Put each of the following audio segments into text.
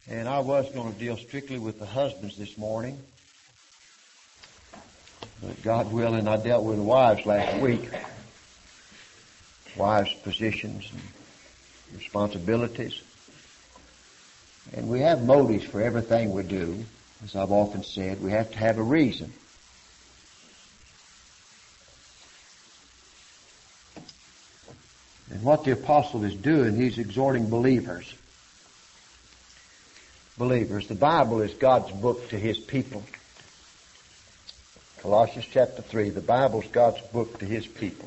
And I was going to deal strictly with the husbands this morning. But God willing, I dealt with the wives last week. Wives' positions and responsibilities. And we have motives for everything we do. As I've often said, we have to have a reason. And what the apostle is doing, he's exhorting believers. Believers. The Bible is God's book to His people. Colossians chapter 3, the Bible is God's book to His people.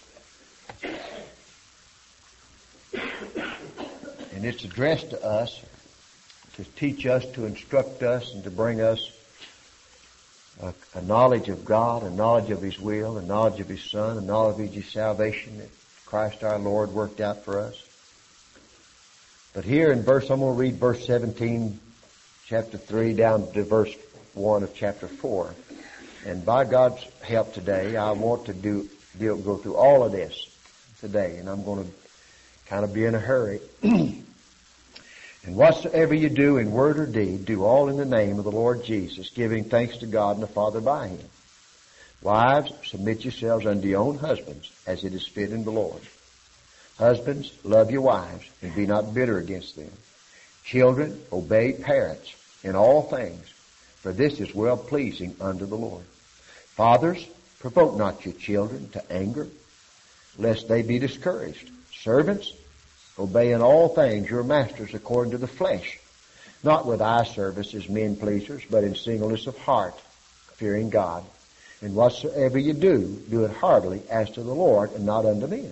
And it's addressed to us to teach us, to instruct us, and to bring us a knowledge of God, a knowledge of His will, a knowledge of His Son, a knowledge of His salvation that Christ our Lord worked out for us. But here in I'm going to read verse 17, chapter 3, down to verse 1 of chapter 4. And by God's help today, I want to go through all of this today. And I'm going to kind of be in a hurry. And whatsoever you do in word or deed, do all in the name of the Lord Jesus, giving thanks to God and the Father by Him. Wives, submit yourselves unto your own husbands, as it is fit in the Lord. Husbands, love your wives, and be not bitter against them. Children, obey parents in all things, for this is well-pleasing unto the Lord. Fathers, provoke not your children to anger, lest they be discouraged. Servants, obey in all things your masters according to the flesh, not with eye service as men pleasers, but in singleness of heart, fearing God. And whatsoever you do, do it heartily as to the Lord and not unto men.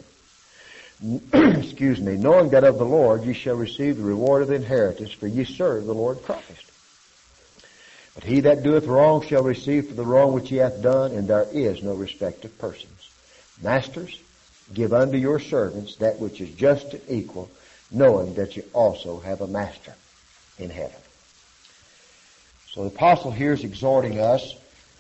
Knowing that of the Lord ye shall receive the reward of the inheritance, for ye serve the Lord Christ. But he that doeth wrong shall receive for the wrong which he hath done, and there is no respect of persons. Masters, give unto your servants that which is just and equal, knowing that you also have a master in heaven. So the apostle here is exhorting us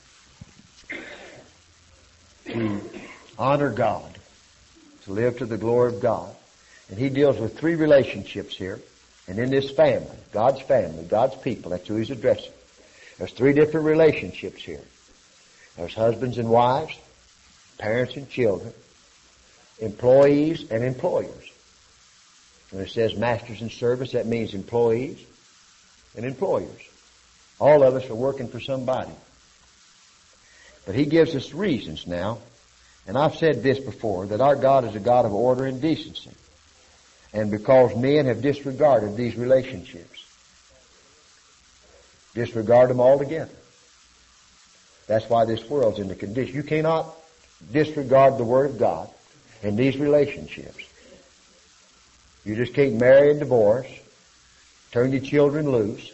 to honor God, to live to the glory of God. And he deals with three relationships here. And in this family, God's people, that's who he's addressing. There's three different relationships here. There's husbands and wives, parents and children, employees and employers. When it says masters and servants, that means employees and employers. All of us are working for somebody. But he gives us reasons now. And I've said this before, that our God is a God of order and decency. And because men have disregarded these relationships, disregard them altogether. That's why this world's in the condition. You cannot disregard the Word of God in these relationships. You just can't marry and divorce, turn your children loose,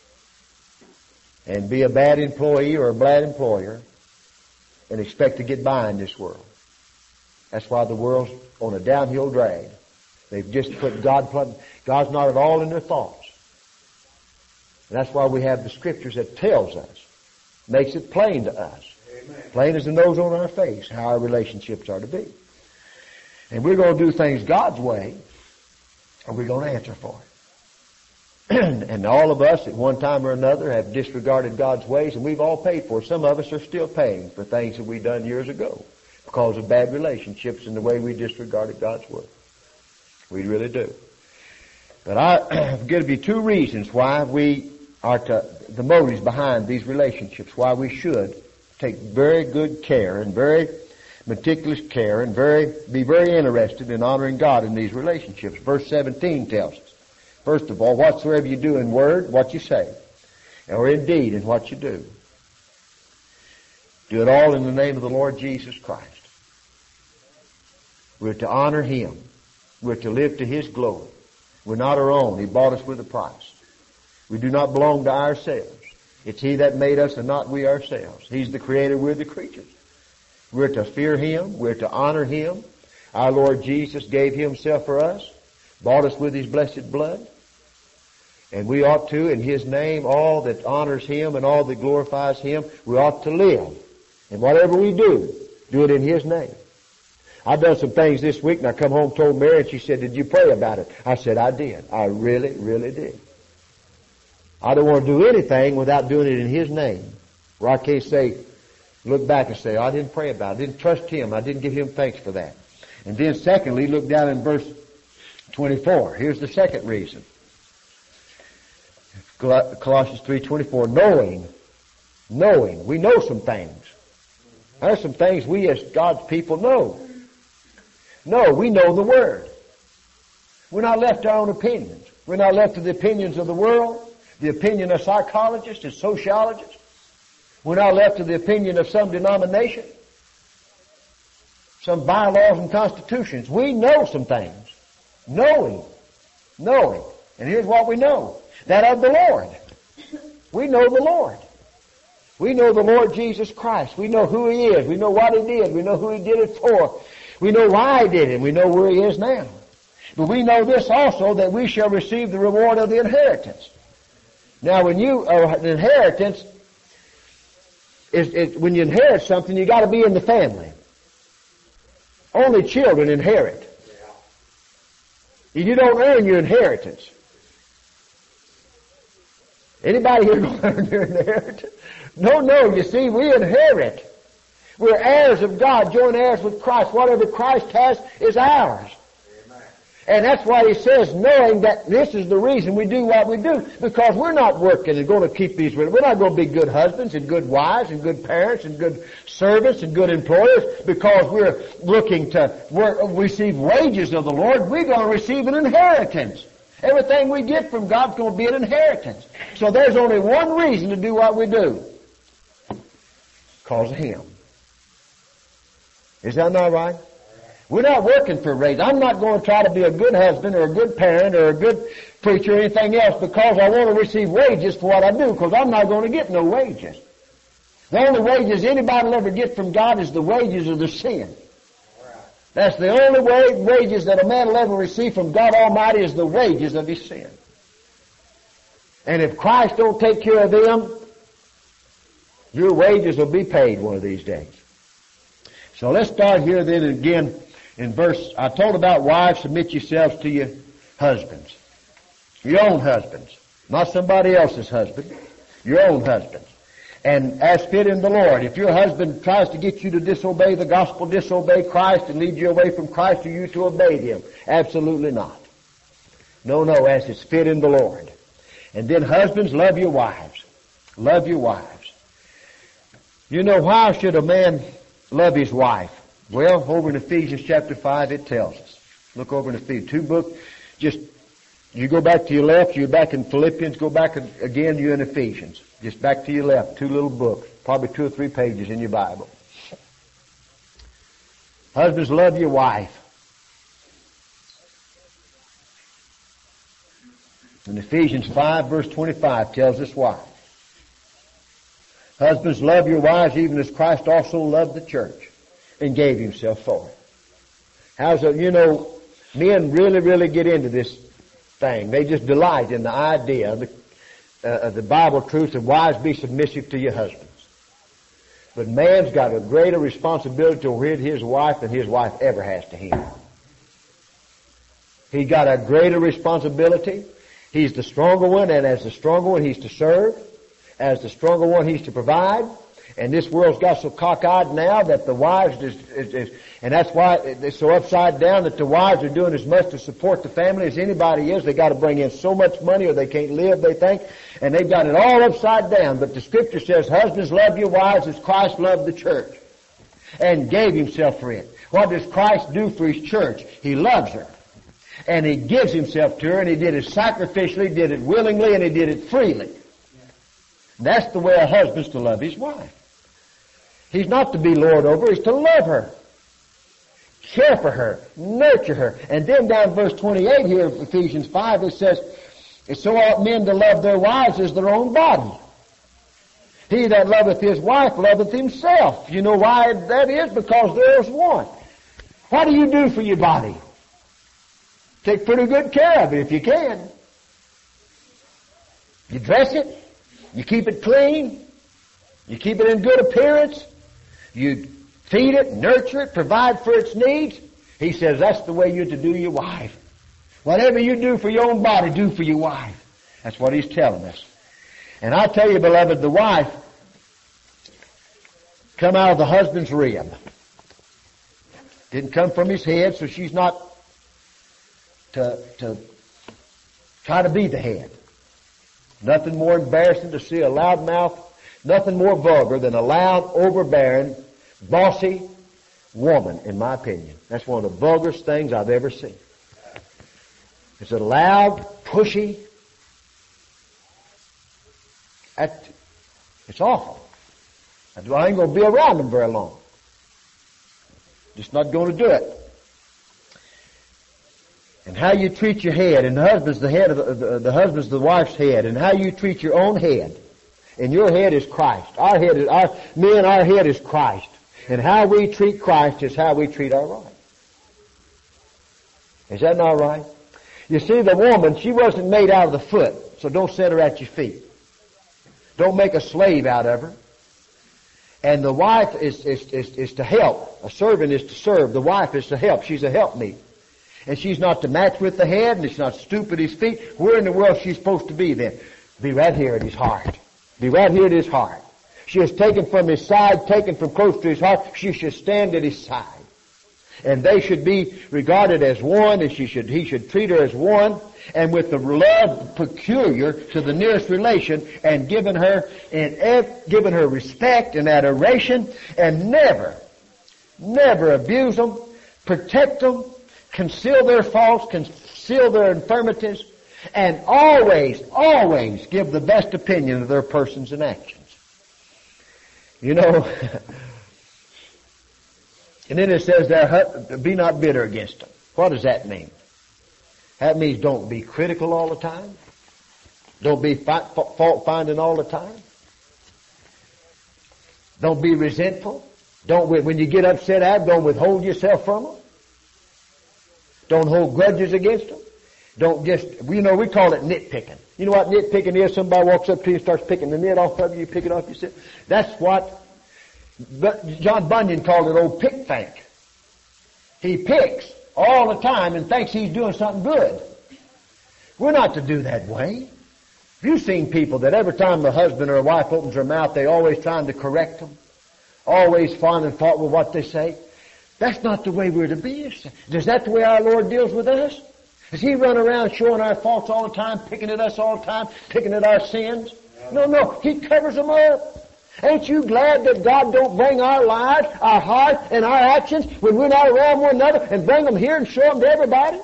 and be a bad employee or a bad employer and expect to get by in this world. That's why the world's on a downhill drag. They've just put God's not at all in their thoughts. And that's why we have the Scriptures that tells us, makes it plain to us. Amen. Plain as the nose on our face, how our relationships are to be. And we're going to do things God's way, or we're going to answer for it. And all of us at one time or another have disregarded God's ways, and we've all paid for it. Some of us are still paying for things that we've done years ago because of bad relationships and the way we disregarded God's word. We really do. But I'm going to be two reasons why we are the motives behind these relationships, why we should take very good care and very meticulous care and be very interested in honoring God in these relationships. Verse 17 tells us, first of all, whatsoever you do in word, what you say, or in deed, in what you do. Do it all in the name of the Lord Jesus Christ. We're to honor Him. We're to live to His glory. We're not our own. He bought us with a price. We do not belong to ourselves. It's He that made us and not we ourselves. He's the Creator, we're the creatures. We're to fear Him. We're to honor Him. Our Lord Jesus gave Himself for us, bought us with His blessed blood. And we ought to, in His name, all that honors Him and all that glorifies Him, we ought to live. And whatever we do it in His name. I've done some things this week, and I come home, told Mary, and she said, "Did you pray about it?" I said, "I did. I really, really did." I don't want to do anything without doing it in His name. Where I can't say, look back and say, I didn't pray about it. I didn't trust Him. I didn't give Him thanks for that. And then secondly, look down in verse 24. Here's the second reason. Colossians 3:24, knowing. We know some things. There's some things we as God's people know. No, we know the Word. We're not left to our own opinions. We're not left to the opinions of the world, the opinion of psychologists and sociologists. We're not left to the opinion of some denomination, some bylaws and constitutions. We know some things. Knowing. And here's what we know. That of the Lord. We know the Lord. We know the Lord Jesus Christ. We know who He is. We know what He did. We know who He did it for. We know why He did it. We know where He is now. But we know this also, that we shall receive the reward of the inheritance. Now, when you an inheritance when you inherit something, you got to be in the family. Only children inherit. You don't earn your inheritance. Anybody here going to earn your inheritance? No. You see, we inherit. We're heirs of God, joint heirs with Christ. Whatever Christ has is ours. And that's why He says, knowing that this is the reason we do what we do, because we're not working and going to keep these. We're not going to be good husbands and good wives and good parents and good servants and good employers because we're looking to receive wages of the Lord. We're going to receive an inheritance. Everything we get from God's going to be an inheritance. So there's only one reason to do what we do. Because of Him. Is that not right? We're not working for a raise. I'm not going to try to be a good husband or a good parent or a good preacher or anything else because I want to receive wages for what I do, because I'm not going to get no wages. The only wages anybody will ever get from God is the wages of their sin. That's the only wages that a man will ever receive from God Almighty is the wages of his sin. And if Christ don't take care of them, your wages will be paid one of these days. So let's start here then again in verse, I told about wives, submit yourselves to your husbands. Your own husbands. Not somebody else's husband. Your own husbands. And as fit in the Lord. If your husband tries to get you to disobey the gospel, disobey Christ, and lead you away from Christ, are you to obey Him? Absolutely not. No, as it's fit in the Lord. And then husbands, love your wives. Love your wives. You know, why should a man love his wife? Well, over in Ephesians chapter 5 it tells us. Look over in Ephesians. 2 books, just, you go back to your left, you're back in Philippians, go back again, you're in Ephesians. Just back to your left, 2 little books, probably 2 or 3 pages in your Bible. Husbands, love your wife. And Ephesians 5 verse 25 tells us why. Husbands, love your wives even as Christ also loved the church and gave Himself for it. How's it, you know, men really get into this thing. They just delight in the idea of the Bible truth of wives, be submissive to your husbands. But man's got a greater responsibility toward his wife than his wife ever has to him. He's got a greater responsibility. He's the stronger one, and as the stronger one, he's to serve. As the stronger one, he's to provide. And this world's got so cockeyed now that the wives and that's why it's so upside down that the wives are doing as much to support the family as anybody is. They got to bring in so much money or they can't live, they think. And they've got it all upside down. But the Scripture says, husbands, love your wives as Christ loved the church and gave Himself for it. What does Christ do for His church? He loves her. And He gives Himself to her, and He did it sacrificially, did it willingly, and He did it freely. That's the way a husband's to love his wife. He's not to be lord over her, he's to love her. Care for her, nurture her. And then down in verse 28 here of Ephesians 5, it says, so ought men to love their wives as their own body. He that loveth his wife loveth himself. You know why that is? Because there's one. What do you do for your body? Take pretty good care of it if you can. You dress it. You keep it clean. You keep it in good appearance. You feed it, nurture it, provide for its needs. He says that's the way you're to do your wife. Whatever you do for your own body, do for your wife. That's what He's telling us. And I tell you, beloved, the wife come out of the husband's rib. Didn't come from his head, so she's not to try to be the head. Nothing more embarrassing to see a loudmouth, nothing more vulgar than a loud, overbearing, bossy woman, in my opinion. That's one of the vulgarest things I've ever seen. It's a loud, pushy. It's awful. I ain't going to be around them very long. Just not going to do it. And how you treat your head, and the husband's the head of the husband's the wife's head, and how you treat your own head. And your head is Christ. Our head is Christ. And how we treat Christ is how we treat our wife. Is that not right? You see, the woman, she wasn't made out of the foot, so don't set her at your feet. Don't make a slave out of her. And the wife is to help. A servant is to serve. The wife is to help. She's a helpmeet. And she's not to match with the head, and she's not to stoop at his feet. Where in the world is she supposed to be then? Be right here at his heart. Be right here at his heart. She is taken from his side, taken from close to his heart. She should stand at his side. And they should be regarded as one, and he should treat her as one, and with the love peculiar to the nearest relation, and giving her respect and adoration, and never abuse them, protect them, conceal their faults, conceal their infirmities, and always give the best opinion of their persons and actions. You know, and then it says there, be not bitter against them. What does that mean? That means don't be critical all the time. Don't be fault-finding all the time. Don't be resentful. When you get upset at them, don't withhold yourself from them. Don't hold grudges against them. Don't just, we call it nitpicking. You know what nitpicking is? Somebody walks up to you and starts picking the nit off of you, you pick it off yourself. That's what John Bunyan called it old pick think. He picks all the time and thinks he's doing something good. We're not to do that way. Have you seen people that every time a husband or a wife opens their mouth, they always trying to correct them? Always finding fault with what they say? That's not the way we're to be. Is that the way our Lord deals with us? Does He run around showing our faults all the time, picking at us all the time, picking at our sins? No. He covers them up. Ain't you glad that God don't bring our lives, our heart, and our actions when we're not around one another and bring them here and show them to everybody?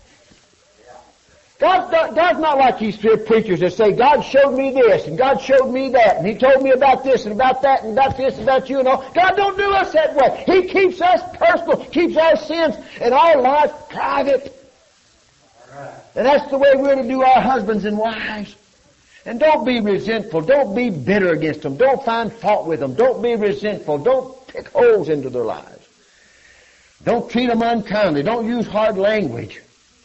God's not like these preachers that say, God showed me this, and God showed me that, and He told me about this, and about that, and about this, and about you, and all. God don't do us that way. He keeps us personal, keeps our sins and our lives private. And that's the way we're to do our husbands and wives. And don't be resentful. Don't be bitter against them. Don't find fault with them. Don't be resentful. Don't pick holes into their lives. Don't treat them unkindly. Don't use hard language.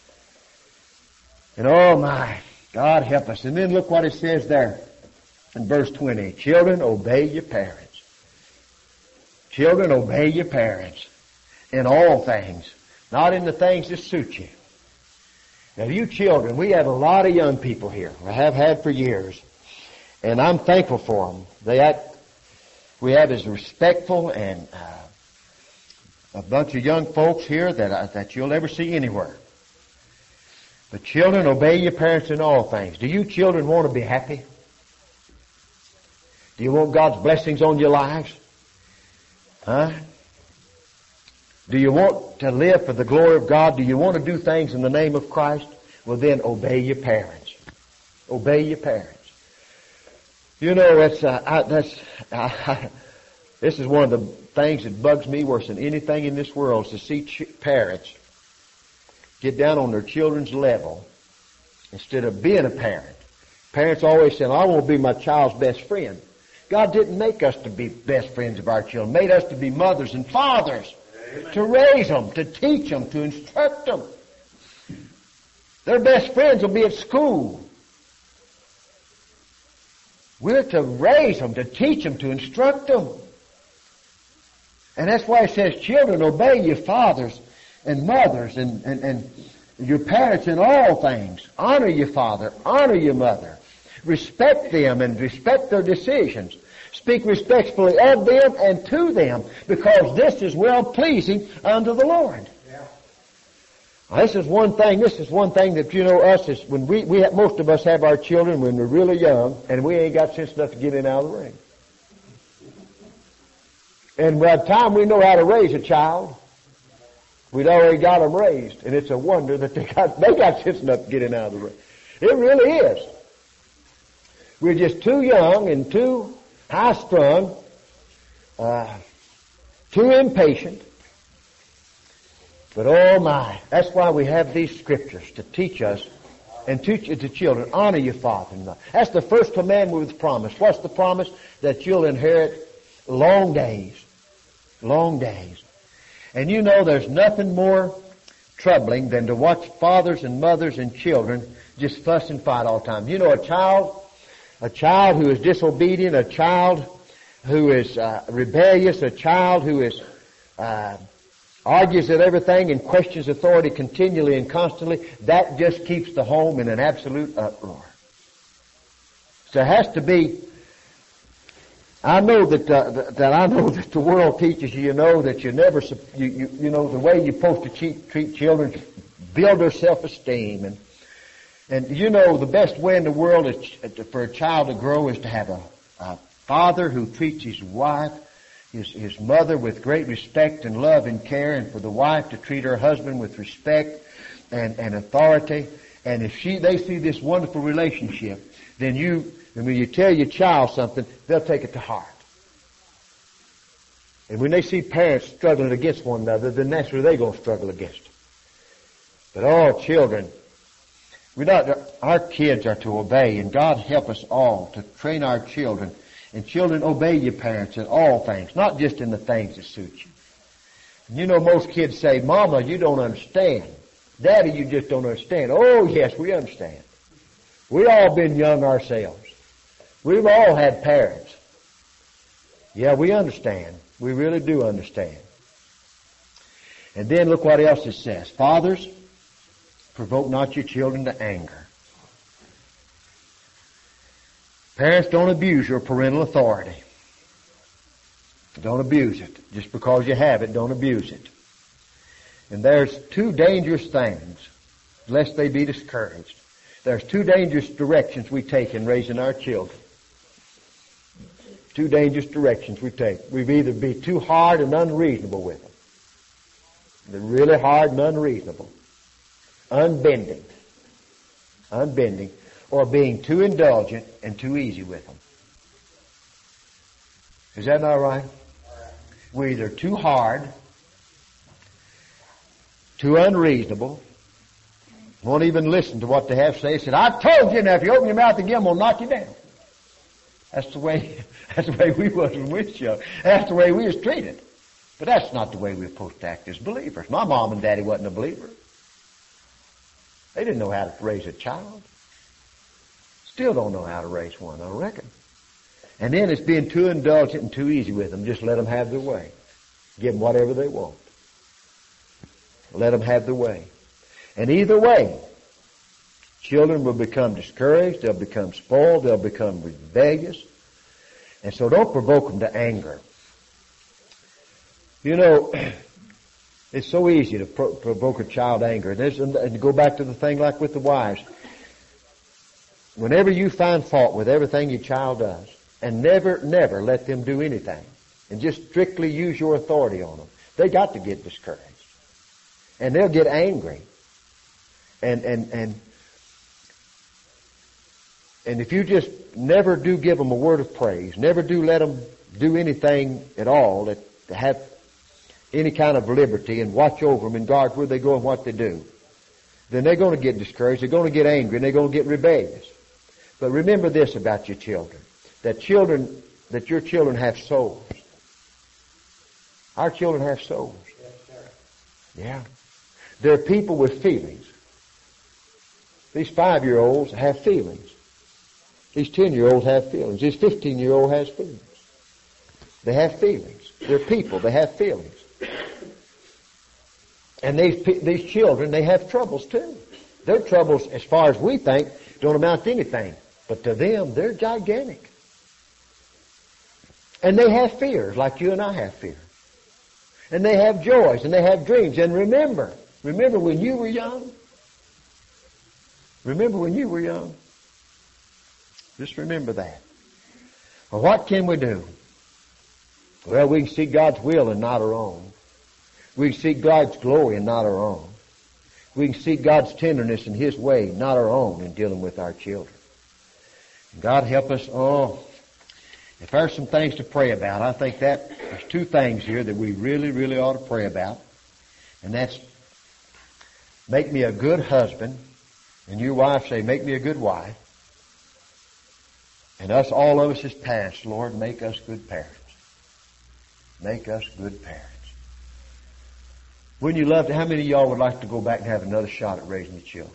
And oh my, God help us. And then look what it says there in verse 20. Children, obey your parents. Children, obey your parents in all things, not in the things that suit you. Now, you children, we have a lot of young people here. I have had for years. And I'm thankful for them. We have as respectful and a bunch of young folks here that you'll ever see anywhere. But children, obey your parents in all things. Do you children want to be happy? Do you want God's blessings on your lives? Huh? Do you want to live for the glory of God? Do you want to do things in the name of Christ? Well, then obey your parents. Obey your parents. You know, this is one of the things that bugs me worse than anything in this world is to see parents get down on their children's level instead of being a parent. Parents always say, I want to be my child's best friend. God didn't make us to be best friends of our children. Made us to be mothers and fathers. Amen. To raise them, to teach them, to instruct them. Their best friends will be at school. We're to raise them, to teach them, to instruct them. And that's why it says, children, obey your fathers and mothers and your parents in all things. Honor your father, honor your mother. Respect them and respect their decisions. Speak respectfully of them and to them, because this is well-pleasing unto the Lord. Now, this is one thing that, us is when most of us have our children when we're really young, and we ain't got sense enough to get in out of the ring. And by the time we know how to raise a child, we'd already got them raised, and it's a wonder that they got sense enough to get in out of the ring. It really is. We're just too young and too high-strung, too impatient. But oh my, that's why we have these scriptures to teach us and teach it to children. Honor your father and mother. That's the first commandment with promise. What's the promise? That you'll inherit long days. Long days. And you know there's nothing more troubling than to watch fathers and mothers and children just fuss and fight all the time. You know, a child who is disobedient, a child who is rebellious, a child who is argues at everything and questions authority continually and constantly, that just keeps the home in an absolute uproar. So it has to be. I know that the world teaches you, that you never, the way you're supposed to treat children, build their self-esteem, and the best way in the world is for a child to grow is to have a father who treats his wife, his mother with great respect and love and care, and for the wife to treat her husband with respect and authority. And if they see this wonderful relationship, then when you tell your child something, they'll take it to heart. And when they see parents struggling against one another, then that's where they're going to struggle against. But all children, our kids are to obey, and God help us all to train our children. And children, obey your parents in all things, not just in the things that suit you. And most kids say, Mama, you don't understand. Daddy, you just don't understand. Oh, yes, we understand. We've all been young ourselves. We've all had parents. Yeah, we understand. We really do understand. And then look what else it says. Fathers, provoke not your children to anger. Parents, don't abuse your parental authority. Don't abuse it. Just because you have it, don't abuse it. And there's two dangerous things, lest they be discouraged. There's two dangerous directions we take in raising our children. Two dangerous directions we take. We've either be too hard and unreasonable with them. They're really hard and unreasonable. Unbending, or being too indulgent and too easy with them. Is that not right? We're either too hard, too unreasonable, won't even listen to what they have to say. Said, I told you now, if you open your mouth again, I'm going to knock you down. That's the way we was when we was young. That's the way we was treated. But that's not the way we're supposed to act as believers. My mom and daddy wasn't a believer. They didn't know how to raise a child. Still don't know how to raise one, I reckon. And then it's being too indulgent and too easy with them. Just let them have their way. Give them whatever they want. Let them have their way. And either way, children will become discouraged, they'll become spoiled, they'll become rebellious. And so don't provoke them to anger. It's so easy to provoke a child to anger. And to go back to the thing like with the wives. Whenever you find fault with everything your child does, and never let them do anything, and just strictly use your authority on them, they got to get discouraged. And they'll get angry. And if you just never do give them a word of praise, never do let them do anything at all that have any kind of liberty and watch over them and guard where they go and what they do, then they're going to get discouraged, they're going to get angry, and they're going to get rebellious. But remember this about your children, that your children have souls. Our children have souls. Yeah. They're people with feelings. These 5-year-olds have feelings. These 10-year-olds have feelings. This 15-year-old has feelings. They have feelings. They're people. They have feelings. And these children, they have troubles too. Their troubles, as far as we think, don't amount to anything. But to them, they're gigantic. And they have fears like you and I have fear. And they have joys and they have dreams. And remember when you were young? Remember when you were young? Just remember that. Well, what can we do? Well, we can seek God's will and not our own. We can seek God's glory and not our own. We can seek God's tenderness and His way, not our own, in dealing with our children. God help us. If there's some things to pray about, I think that there's two things here that we really, really ought to pray about. And that's make me a good husband. And your wife say, make me a good wife. And all of us as parents, Lord, make us good parents. Make us good parents. Wouldn't you love to, how many of y'all would like to go back and have another shot at raising your children?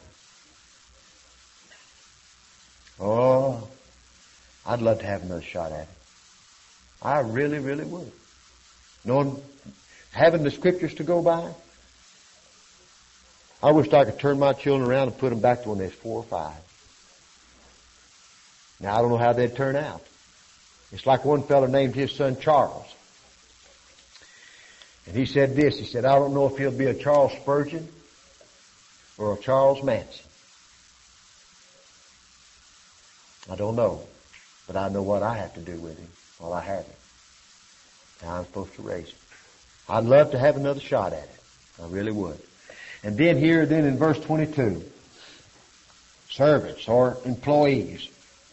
Oh, I'd love to have another shot at it. I really, really would. Knowing, having the scriptures to go by, I wish I could turn my children around and put them back to when they was 4 or 5. Now, I don't know how they'd turn out. It's like one fellow named his son Charles. And he said this, he said, I don't know if he'll be a Charles Spurgeon or a Charles Manson. I don't know. But I know what I have to do with him while I have him. How I'm supposed to raise him. I'd love to have another shot at it. I really would. And then here, then in verse 22, servants or employees,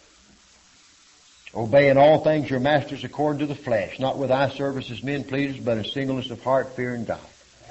obey in all things your masters according to the flesh, not with eye service as men pleasers, but in singleness of heart, fearing God.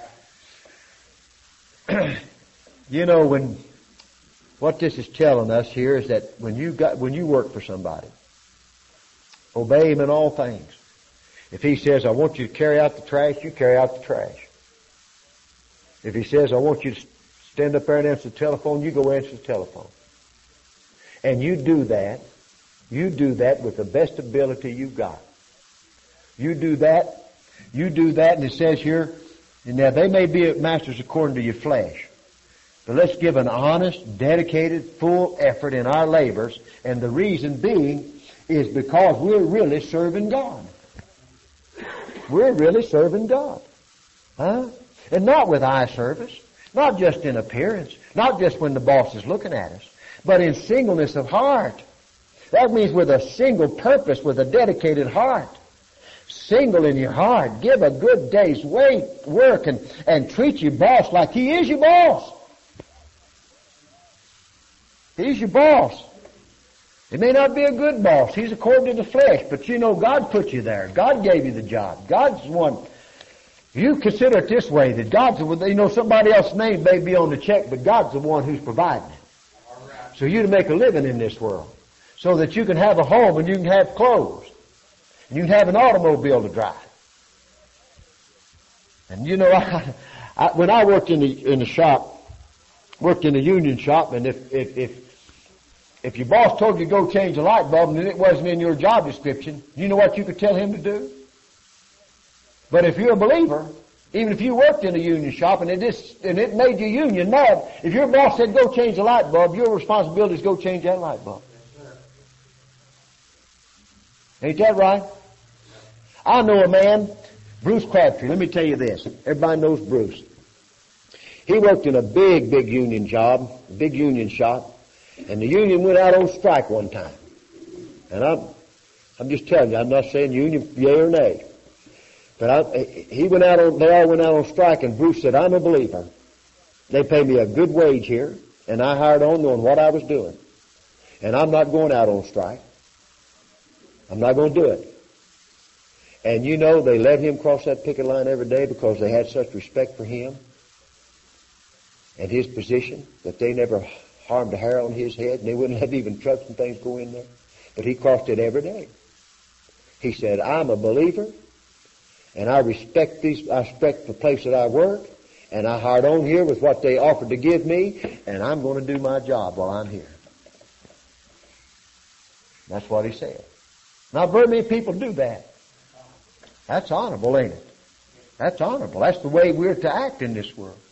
You know, what this is telling us here is that when you work for somebody, obey him in all things. If he says, I want you to carry out the trash, you carry out the trash. If he says, I want you to stand up there and answer the telephone, you go answer the telephone. And you do that with the best ability you've got. You do that, and it says here, and now they may be masters according to your flesh. But let's give an honest, dedicated, full effort in our labors, and the reason being is because we're really serving God. We're really serving God. Huh? And not with eye service, not just in appearance, not just when the boss is looking at us, but in singleness of heart. That means with a single purpose, with a dedicated heart. Single in your heart. Give a good day's work and treat your boss like he is your boss. He's your boss. He may not be a good boss. He's according to the flesh. But you know, God put you there. God gave you the job. God's the one. You consider it this way, that God's the one, somebody else's name may be on the check, but God's the one who's providing it. Right. So you to make a living in this world. So that you can have a home and you can have clothes. And you can have an automobile to drive. And you know, when I worked in the shop, worked in a union shop, and if your boss told you to go change a light bulb and it wasn't in your job description, you know what you could tell him to do? But if you're a believer, even if you worked in a union shop and it made your union mad, if your boss said go change a light bulb, your responsibility is go change that light bulb. Ain't that right? I know a man, Bruce Crabtree. Let me tell you this. Everybody knows Bruce. He worked in a big union job, big union shop, and the union went out on strike one time. And I'm just telling you, I'm not saying union yea or nay. But they all went out on strike, and Bruce said, I'm a believer. They pay me a good wage here, and I hired on knowing what I was doing. And I'm not going out on strike. I'm not going to do it. And you know, they let him cross that picket line every day because they had such respect for him and his position that they never harmed a hair on his head, and they wouldn't let even trucks and things go in there. But he crossed it every day. He said, I'm a believer, and I respect the place that I work, and I hired on here with what they offered to give me, and I'm going to do my job while I'm here. That's what he said. Now, very many people do that. That's honorable, ain't it? That's honorable. That's the way we're to act in this world.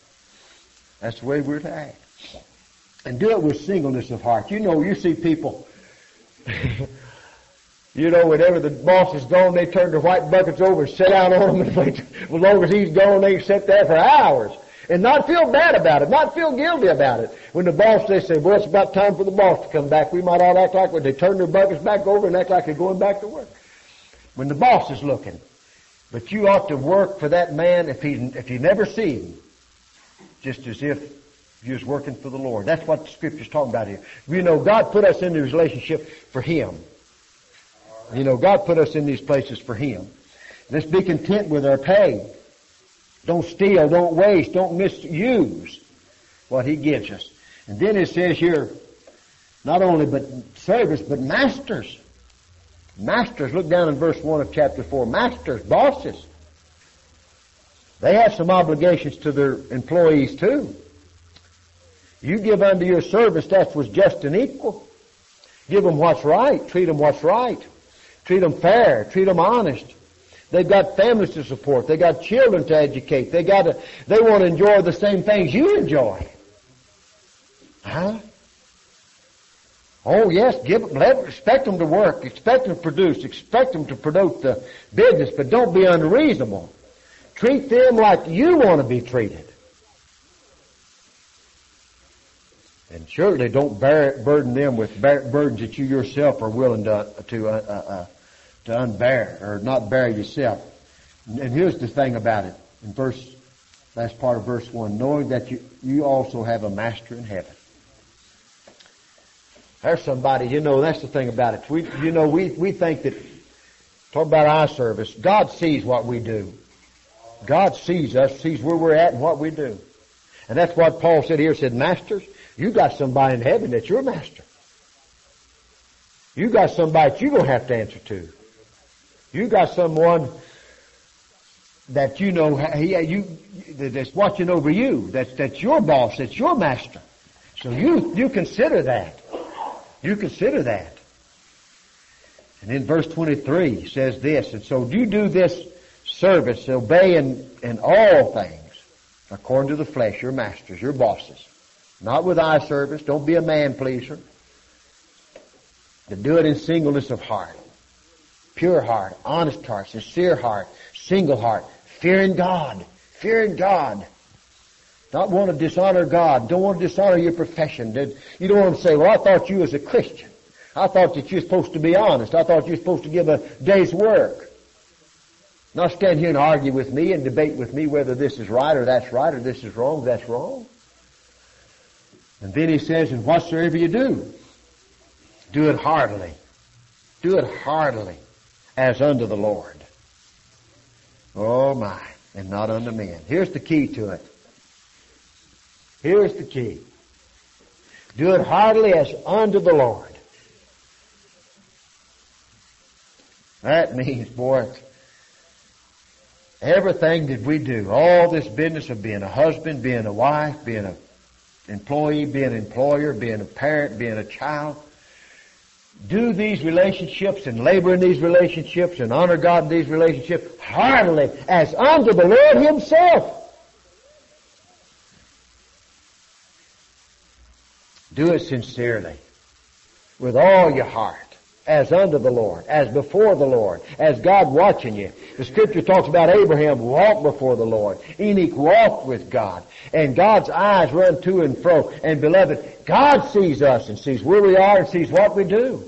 That's the way we're to act. And do it with singleness of heart. You know, you see people, You know, whenever the boss is gone, they turn their white buckets over and sit down on them and wait. As long as he's gone, they can sit there for hours and not feel bad about it, not feel guilty about it. When the boss, they say, well, it's about time for the boss to come back. We might all act like when they turn their buckets back over and act like they're going back to work. When the boss is looking. But you ought to work for that man if you never see him, just as if you was working for the Lord. That's what the Scripture's talking about here. You know, God put us in the relationship for Him. You know, God put us in these places for Him. Let's be content with our pay. Don't steal, don't waste, don't misuse what He gives us. And then it says here, not only but servants, but masters. Masters, look down in verse 1 of chapter 4. Masters, bosses. They have some obligations to their employees too. You give unto your servants that was just and equal. Give them what's right. Treat them what's right. Treat them fair. Treat them honest. They've got families to support. They've got children to educate. They want to enjoy the same things you enjoy. Huh? Oh yes, expect them to work. Expect them to produce. Expect them to promote the business, but don't be unreasonable. Treat them like you want to be treated. And surely don't burden them with burdens that you yourself are willing to unbear or not bear yourself. And here's the thing about it. In last part of verse 1, knowing that you also have a master in heaven. There's somebody, you know, that's the thing about it. We think that, talk about eye service, God sees what we do. God sees us, sees where we're at and what we do. And that's what Paul said here, said, masters, you got somebody in heaven that's your master. You got somebody that you're going to have to answer to. You got someone that you know, that's watching over you, that's your boss, that's your master. So you consider that. You consider that. And in verse 23 says this, and so you do this service, obey in all things, according to the flesh, your masters, your bosses. Not with eye service. Don't be a man pleaser. But do it in singleness of heart. Pure heart, honest heart, sincere heart, single heart, fearing God. Fearing God. Not want to dishonor God. Don't want to dishonor your profession. You don't want to say, well, I thought you was a Christian. I thought that you're supposed to be honest. I thought you were supposed to give a day's work. Not stand here and argue with me and debate with me whether this is right or this is wrong, that's wrong. And then he says, and whatsoever you do it heartily. Do it heartily as unto the Lord. Oh my, and not unto men. Here's the key to it. Here's the key. Do it heartily as unto the Lord. That means, boy, everything that we do, all this business of being a husband, being a wife, being an employee, being an employer, being a parent, being a child, do these relationships and labor in these relationships and honor God in these relationships heartily as unto the Lord Himself. Do it sincerely, with all your heart, as unto the Lord, as before the Lord, as God watching you. The Scripture talks about Abraham walked before the Lord. Enoch walked with God. And God's eyes run to and fro. And beloved, God sees us and sees where we are and sees what we do.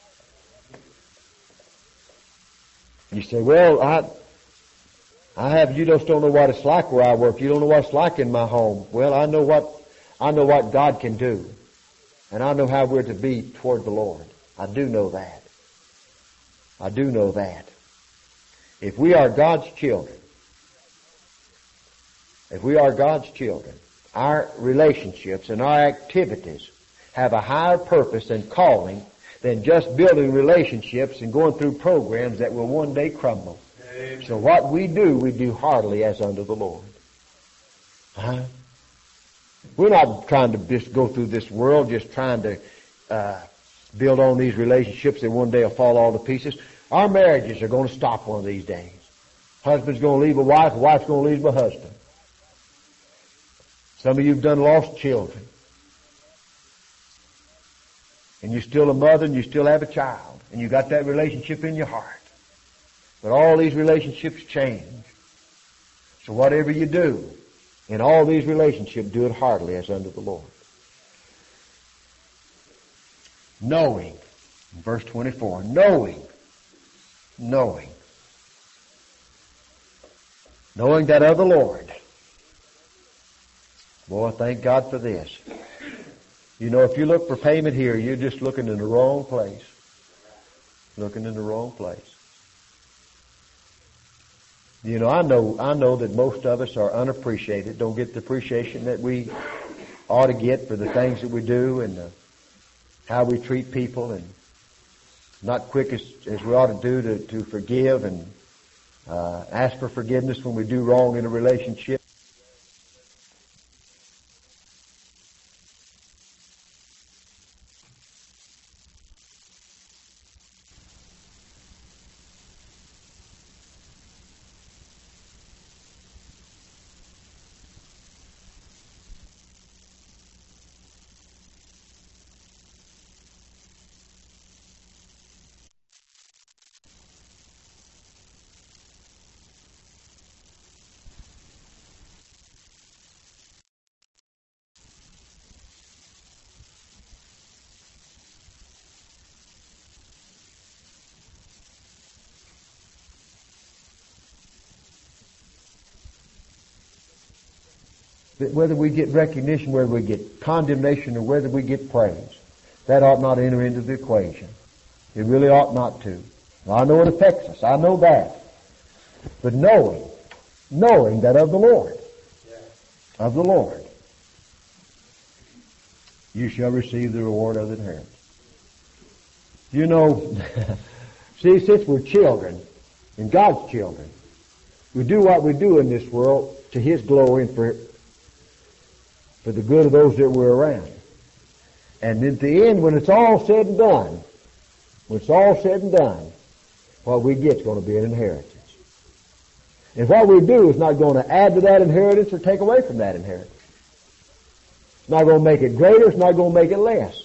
You say, well, you just don't know what it's like where I work. You don't know what it's like in my home. Well, I know what God can do. And I know how we're to be toward the Lord. I do know that. I do know that. If we are God's children, our relationships and our activities have a higher purpose and calling than just building relationships and going through programs that will one day crumble. Amen. So what we do heartily as unto the Lord. We're not trying to just go through this world just trying to build on these relationships that one day will fall all to pieces. Our marriages are going to stop one of these days. Husband's going to leave a wife, a wife's going to leave a husband. Some of you have done lost children. and you're still a mother and you still have a child, and you got that relationship in your heart. But all these relationships change. So whatever you do in all these relationships, do it heartily as unto the Lord. Knowing, verse 24, knowing that of the Lord. Boy, thank God for this. You know, if you look for payment here, you're just looking in the wrong place. Looking in the wrong place. You know, I know that most of us are unappreciated, don't get the appreciation that we ought to get for the things that we do and how we treat people, and not quick as we ought to do to forgive and ask for forgiveness when we do wrong in a relationship. That whether we get recognition, whether we get condemnation, or whether we get praise, that ought not enter into the equation. It really ought not to. Now, I know it affects us. I know that. But knowing that of the Lord, you shall receive the reward of the inheritance. You know, see, since we're children, and God's children, we do what we do in this world to His glory and for the good of those that we're around. And at the end, when it's all said and done, what we get is going to be an inheritance. And what we do is not going to add to that inheritance or take away from that inheritance. It's not going to make it greater, it's not going to make it less.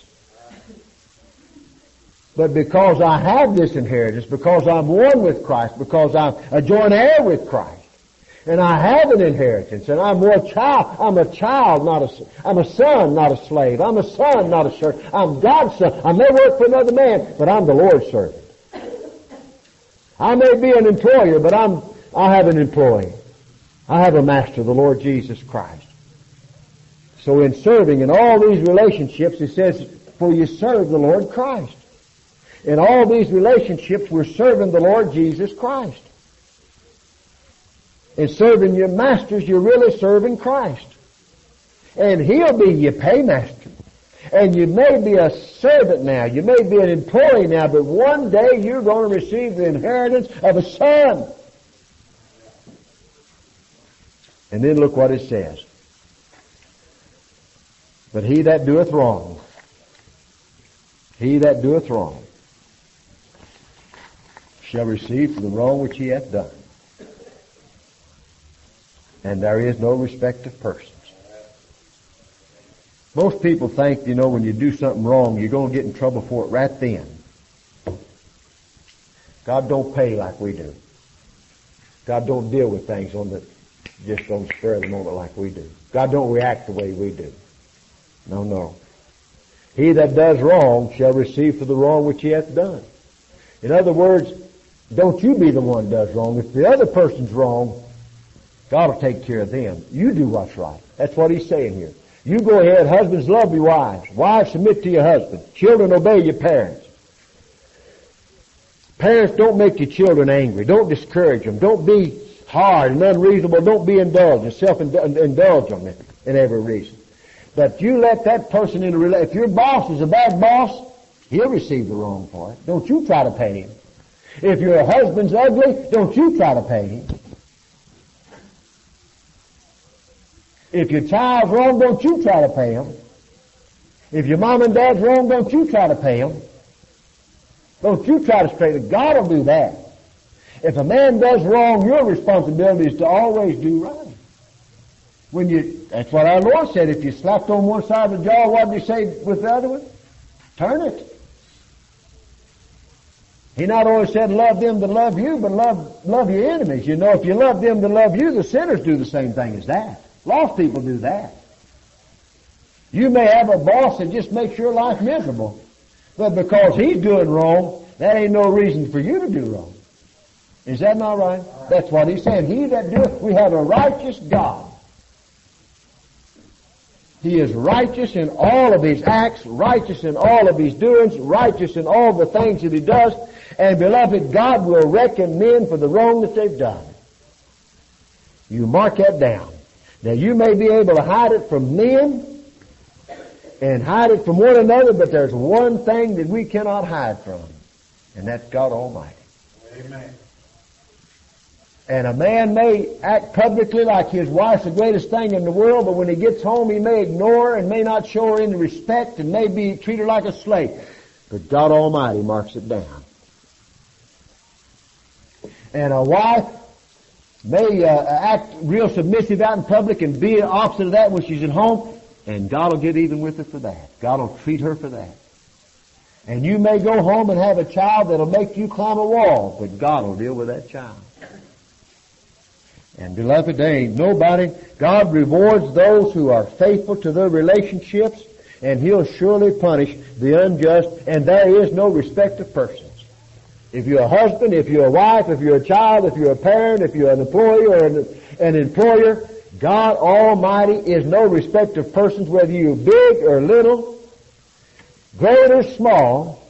But because I have this inheritance, because I'm one with Christ, because I'm a joint heir with Christ, and I have an inheritance, and I'm a child, I'm a son, not a slave. I'm a son, not a servant. I'm God's son. I may work for another man, but I'm the Lord's servant. I may be an employer, but I have an employee. I have a master, the Lord Jesus Christ. So in serving in all these relationships, it says, for you serve the Lord Christ. In all these relationships, we're serving the Lord Jesus Christ. In serving your masters, you're really serving Christ. And He'll be your paymaster. And you may be a servant now, you may be an employee now, but one day you're going to receive the inheritance of a son. And then look what it says. But he that doeth wrong, shall receive for the wrong which he hath done. And there is no respect of persons. Most people think, you know, when you do something wrong, you're going to get in trouble for it right then. God don't pay like we do. God don't deal with things just on the spur of the moment like we do. God don't react the way we do. No. He that does wrong shall receive for the wrong which he hath done. In other words, don't you be the one that does wrong. If the other person's wrong, God will take care of them. You do what's right. That's what He's saying here. You go ahead. Husbands, love your wives. Wives, submit to your husband. Children, obey your parents. Parents, don't make your children angry. Don't discourage them. Don't be hard and unreasonable. Don't be indulgent. Self-indulge them in every reason. But you let that person in a relationship. If your boss is a bad boss, he'll receive the wrong for it. Don't you try to pay him. If your husband's ugly, don't you try to pay him. If your child's wrong, don't you try to pay him. If your mom and dad's wrong, don't you try to pay them. Don't you try to straighten it. God will do that. If a man does wrong, your responsibility is to always do right. That's what our Lord said. If you slapped on one side of the jaw, what did He say with the other one? Turn it. He not only said love them that love you, but love your enemies. You know, if you love them that love you, the sinners do the same thing as that. Lost people do that. You may have a boss that just makes your life miserable. But because he's doing wrong, that ain't no reason for you to do wrong. Is that not right? That's what he's saying. He that doeth, we have a righteous God. He is righteous in all of his acts, righteous in all of his doings, righteous in all the things that he does. And beloved, God will reckon men for the wrong that they've done. You mark that down. Now you may be able to hide it from men and hide it from one another, but there's one thing that we cannot hide from, and that's God Almighty. Amen. And a man may act publicly like his wife's the greatest thing in the world, but when he gets home he may ignore her and may not show her any respect and may be treat her like a slave. But God Almighty marks it down. And a wife may act real submissive out in public and be opposite of that when she's at home, and God will get even with her for that. God will treat her for that. And you may go home and have a child that'll make you climb a wall, but God will deal with that child. And beloved, there ain't nobody. God rewards those who are faithful to their relationships, and He'll surely punish the unjust, and there is no respect of persons. If you're a husband, if you're a wife, if you're a child, if you're a parent, if you're an employee or an employer, God Almighty is no respect of persons, whether you're big or little, great or small.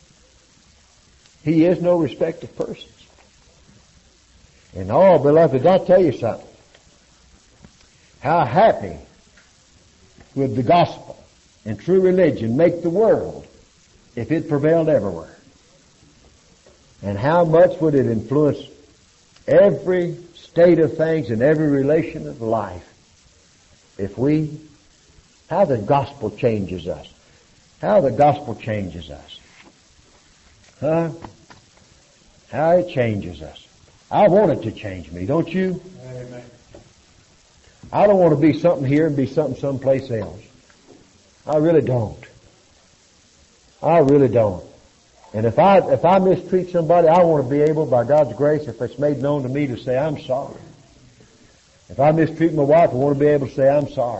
He is no respect of persons. And oh, beloved, I'll tell you something. How happy would the gospel and true religion make the world if it prevailed everywhere? And how much would it influence every state of things and every relation of life if how the gospel changes us. How the gospel changes us. Huh? How it changes us. I want it to change me, don't you? Amen. I don't want to be something here and be something someplace else. I really don't. I really don't. And if I mistreat somebody, I want to be able, by God's grace, if it's made known to me, to say, I'm sorry. If I mistreat my wife, I want to be able to say, I'm sorry.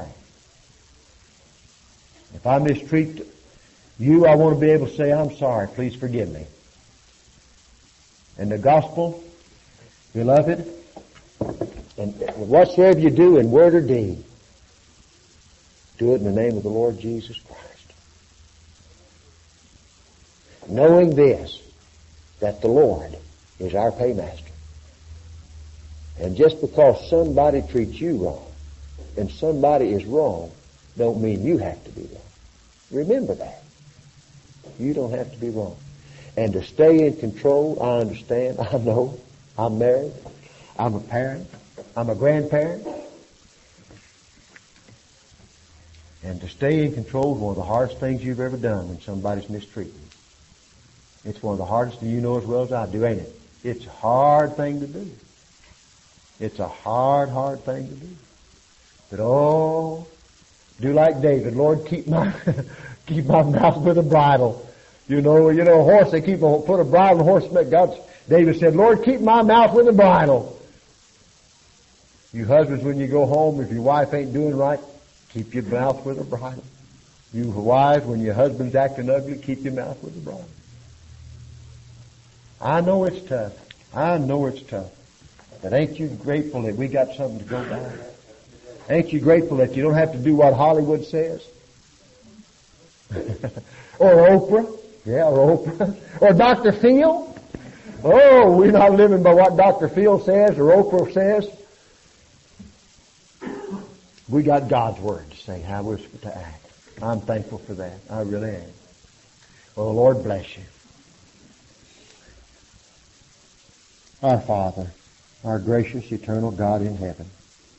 If I mistreat you, I want to be able to say, I'm sorry, please forgive me. And the gospel, beloved, and whatsoever you do in word or deed, do it in the name of the Lord Jesus Christ. Knowing this, that the Lord is our paymaster. And just because somebody treats you wrong and somebody is wrong, don't mean you have to be wrong. Remember that. You don't have to be wrong. And to stay in control, I understand, I know, I'm married, I'm a parent, I'm a grandparent. And to stay in control is one of the hardest things you've ever done when somebody's mistreating you. It's one of the hardest, and you know as well as I do, ain't it? It's a hard thing to do. It's a hard, hard thing to do. But oh, do like David. Lord, keep my mouth with a bridle. You know, a horse, they put a bridle on a horse. David said, Lord, keep my mouth with a bridle. You husbands, when you go home, if your wife ain't doing right, keep your mouth with a bridle. You wives, when your husband's acting ugly, keep your mouth with a bridle. I know it's tough. I know it's tough. But ain't you grateful that we got something to go by? Ain't you grateful that you don't have to do what Hollywood says? Or Oprah. Yeah, or Oprah. Or Dr. Phil. Oh, we're not living by what Dr. Phil says or Oprah says. We got God's Word to say how we're supposed to act. I'm thankful for that. I really am. Well, the Lord bless you. Our Father, our gracious, eternal God in heaven,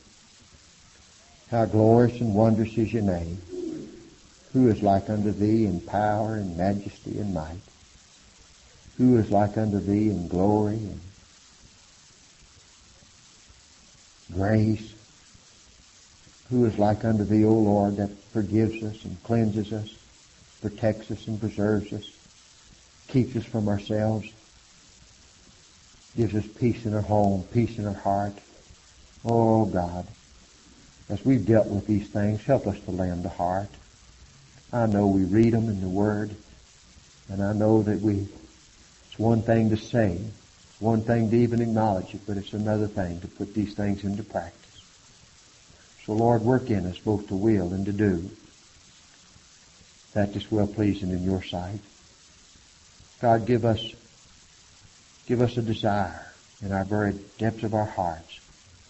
how glorious and wondrous is your name. Who is like unto thee in power and majesty and might? Who is like unto thee in glory and grace? Who is like unto thee, O Lord, that forgives us and cleanses us protects us and preserves us, keeps us from ourselves, gives us peace in our home, peace in our heart. Oh God, as we've dealt with these things, help us to lay them to heart. I know we read them in the Word, and I know that it's one thing to say, it's one thing to even acknowledge it, but it's another thing to put these things into practice. So Lord, work in us both to will and to do that is well pleasing in your sight. God, give us a desire in our very depths of our hearts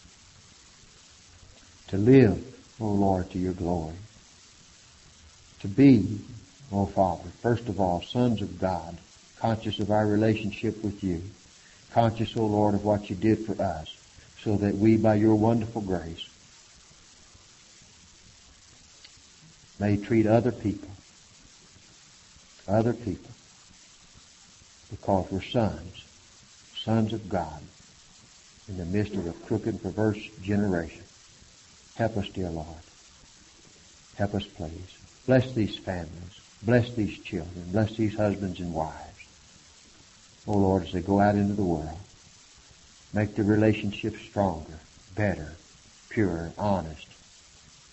to live, O Lord, to your glory. To be, O Father, first of all, sons of God, conscious of our relationship with you, conscious, O Lord, of what you did for us, so that we, by your wonderful grace, may treat other people, because we're sons of God, in the midst of a crooked and perverse generation. Help us, dear Lord. Help us, please. Bless these families. Bless these children. Bless these husbands and wives. Oh Lord, as they go out into the world, make the relationships stronger, better, pure, honest.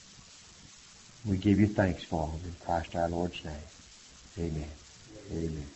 We give you thanks for them in Christ our Lord's name. Amen. Amen.